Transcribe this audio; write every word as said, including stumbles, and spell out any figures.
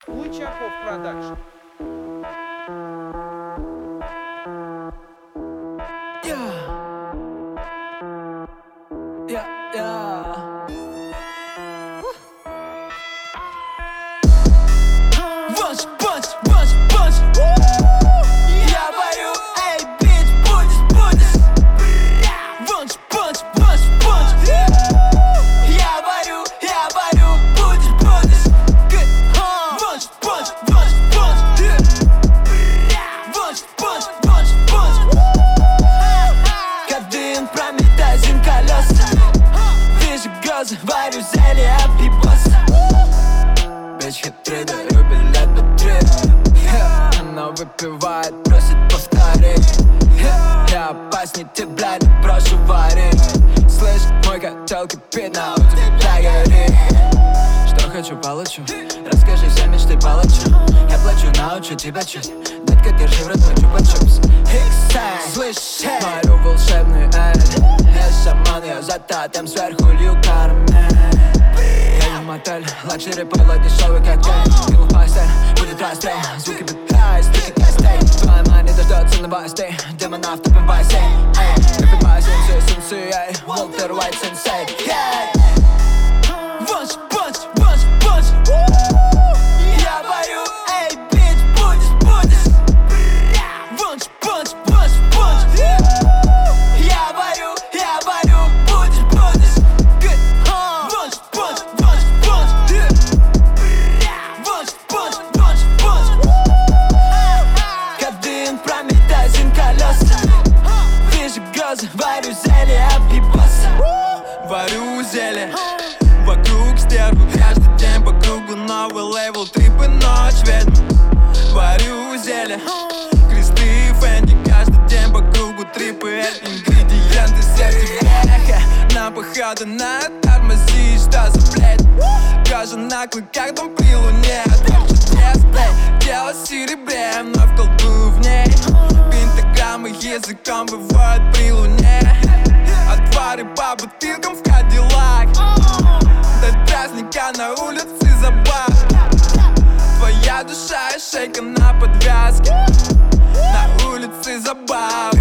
Лычаков продакшн. Yeah. Yeah, yeah. Bunch, bunch, bunch, bunch. Я варю, эй, бич, будешь, будешь. Bunch, bunch, bunch, bunch. Я варю, я варю, будешь, будешь. Bunch, bunch, bunch, bunch. Bunch, bunch, bunch, bunch. Кадын прометазин колеса. Вижу грозы, варю зелье, объебоса. Bitch хитрый, даю билет по три. Она выпивает, просит повторить. Я опасней, ты, блядь, прошу варить. Слышь, мой котел кипит, на у тебя горит. Что хочу, получу. Расскажи все мечты, получу. Я плачу, научу тебя чуть. Детка, держи в рот мой чупа-чупс. Икс-эй, слышь, варю волшебный эль. Я шаман, я за татом, сверху лью карамель. Мотель, лакшери, пойло, дешевый коктейль. Пил в постель, будет расстрел. Звуки битая, стуки костей. Твоя мать не дождется новостей. Демонов топим в бассейн. Топим в бассейн, все сенсей. Уолтер Уайт сенсей. Bunch, bunch, bunch, bunch. Я варю, эй, бич, будешь, будешь. Bunch, bunch, bunch, bunch. Я варю, я варю, будешь, будешь. Bunch, bunch, bunch, bunch. Bunch, bunch, bunch, bunch. Кадын прометазин колеса. Вижу грозы, варю зелье, объебоса. Варю зелье, вокруг стервы. Каждый день по кругу новый лейбл. Трипы, ночь, ведьма. Варю зелье, кресты, фэнди. Каждый день по кругу трипы. Это ингредиенты сердца. На походу на тормози, что за блядь. Кожа на клыках, дом при луне. Там чудес, блядь. Тело в серебре, но колдую в ней. Пентаграммы языком выводят при луне. Отвары по бутылкам в Кадиллак. До праздника на улице забав. Твоя душа и шейка на подвязке. На улице забав.